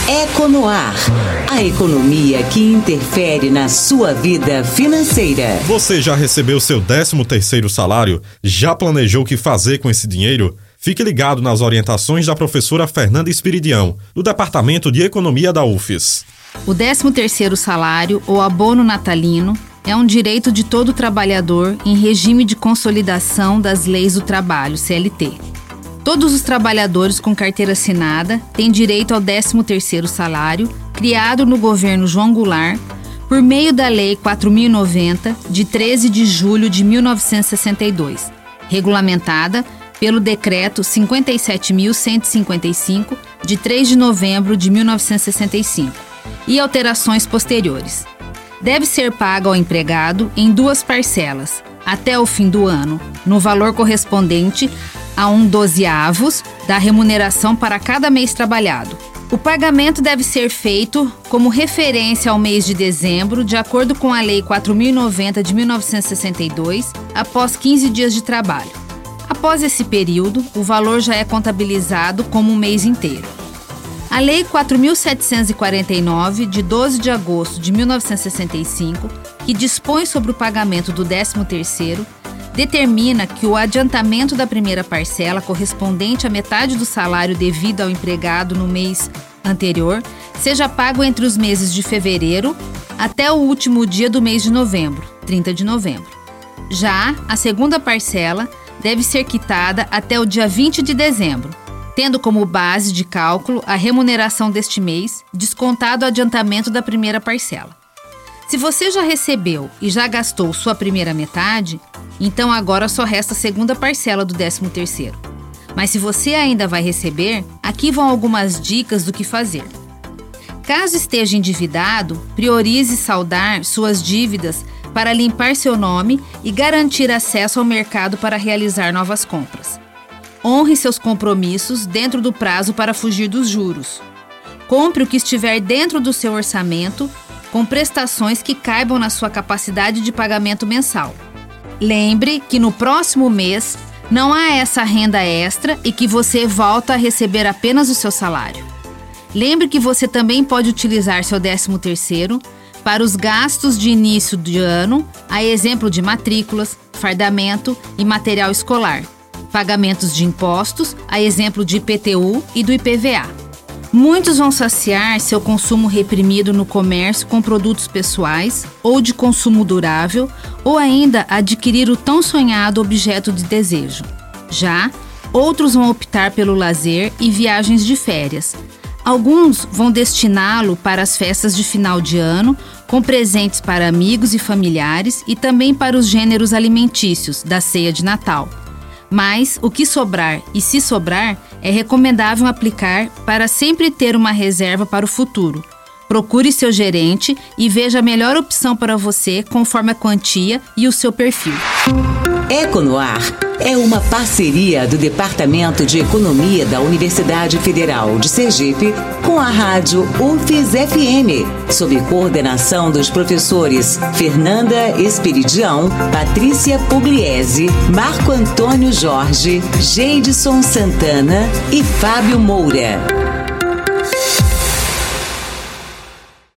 Econoar, a economia que interfere na sua vida financeira. Você já recebeu seu 13º salário? Já planejou o que fazer com esse dinheiro? Fique ligado nas orientações da professora Fernanda Espiridião, do Departamento de Economia da UFES. O 13º salário, ou abono natalino, é um direito de todo trabalhador em regime de consolidação das leis do trabalho, CLT. Todos os trabalhadores com carteira assinada têm direito ao 13º salário, criado no governo João Goulart, por meio da Lei 4.090, de 13 de julho de 1962, regulamentada pelo Decreto 57.155, de 3 de novembro de 1965, e alterações posteriores. Deve ser pago ao empregado em 2 parcelas, até o fim do ano, no valor correspondente a 1/12 da remuneração para cada mês trabalhado. O pagamento deve ser feito como referência ao mês de dezembro, de acordo com a Lei 4.090 de 1962, após 15 dias de trabalho. Após esse período, o valor já é contabilizado como um mês inteiro. A Lei 4.749, de 12 de agosto de 1965, que dispõe sobre o pagamento do 13º, determina que o adiantamento da primeira parcela, correspondente à metade do salário devido ao empregado no mês anterior, seja pago entre os meses de fevereiro até o último dia do mês de novembro, 30 de novembro. Já a segunda parcela deve ser quitada até o dia 20 de dezembro, tendo como base de cálculo a remuneração deste mês, descontado o adiantamento da primeira parcela. Se você já recebeu e já gastou sua primeira metade, então agora só resta a segunda parcela do 13º. Mas se você ainda vai receber, aqui vão algumas dicas do que fazer. Caso esteja endividado, priorize saldar suas dívidas para limpar seu nome e garantir acesso ao mercado para realizar novas compras. Honre seus compromissos dentro do prazo para fugir dos juros. Compre o que estiver dentro do seu orçamento, com prestações que caibam na sua capacidade de pagamento mensal. Lembre que no próximo mês não há essa renda extra e que você volta a receber apenas o seu salário. Lembre que você também pode utilizar seu 13º para os gastos de início de ano, a exemplo de matrículas, fardamento e material escolar, pagamentos de impostos, a exemplo de IPTU e do IPVA. Muitos vão saciar seu consumo reprimido no comércio com produtos pessoais ou de consumo durável, ou ainda adquirir o tão sonhado objeto de desejo. Já outros vão optar pelo lazer e viagens de férias. Alguns vão destiná-lo para as festas de final de ano, com presentes para amigos e familiares e também para os gêneros alimentícios da ceia de Natal. Mas o que sobrar e se sobrar é recomendável aplicar para sempre ter uma reserva para o futuro. Procure seu gerente e veja a melhor opção para você conforme a quantia e o seu perfil. Econoar é uma parceria do Departamento de Economia da Universidade Federal de Sergipe com a rádio UFES FM, sob coordenação dos professores Fernanda Espiridião, Patrícia Pugliese, Marco Antônio Jorge, Geidson Santana e Fábio Moura.